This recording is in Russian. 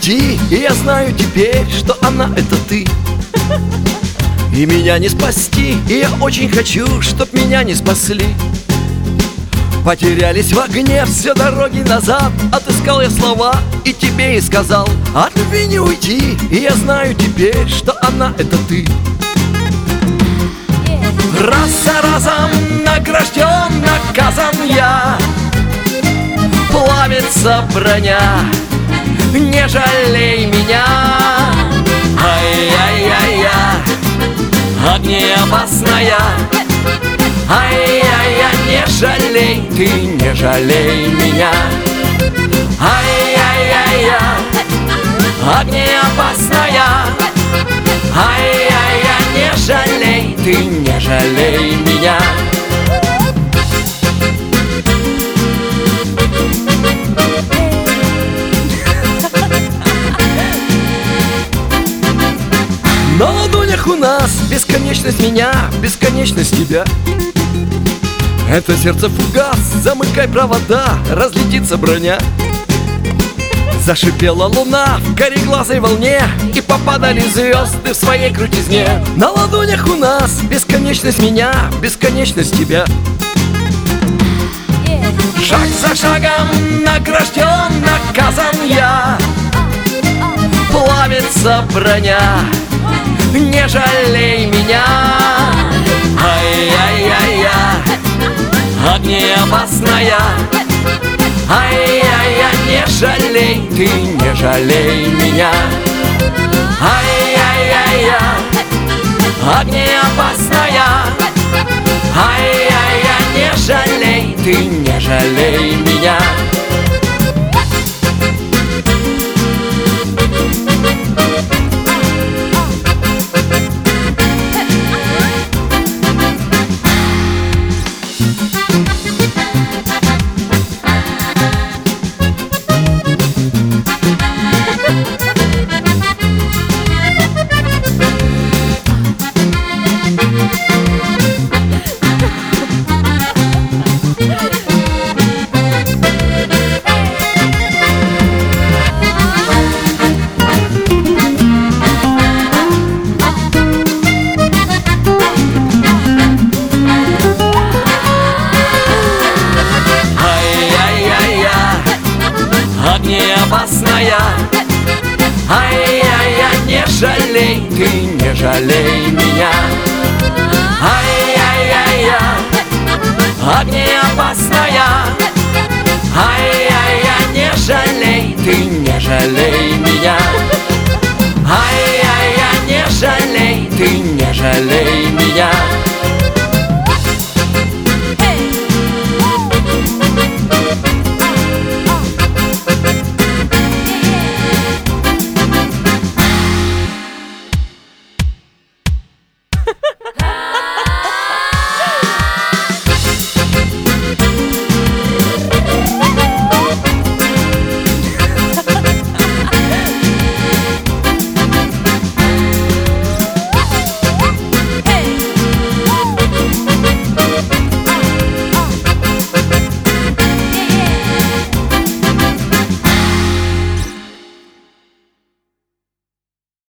уйти, и я знаю теперь, что она — это ты. И меня не спасти, и я очень хочу, чтоб меня не спасли. Потерялись в огне все дороги назад. Отыскал я слова и тебе и сказал: от любви не уйти, и я знаю теперь, что она — это ты. Раз за разом награжден, наказан я. Плавится броня, не жалей меня. Ай-яй-яй-я, огнеопасная. Ай-яй-я, не жалей, ты не жалей меня. Ай-яй-яй-я, огнеопасная. Ай-яй-я, не жалей, ты не жалей меня. На ладонях у нас бесконечность меня, бесконечность тебя. Это сердце фугас, замыкай провода, разлетится броня. Зашипела луна в кореглазой волне, и попадали звезды в своей крутизне. На ладонях у нас бесконечность меня, бесконечность тебя. Шаг за шагом награжден, наказан я. Плавится броня, не жалей меня. Ай-яй-яй-я, огнеопасная. Ай-яй-я, не жалей, ты не жалей меня. Ай-яй-яй-я, огнеопасная. Ай-яй-я, не жалей, ты не жалей меня. Огнеопасная. Ай-яй-я, не жалей, ты не жалей меня. Ай-яй-яй-я, огнеопасная. Ай-яй-я, не жалей, ты не жалей меня. Ай-яй-я, не жалей, ты не жалей меня. Ah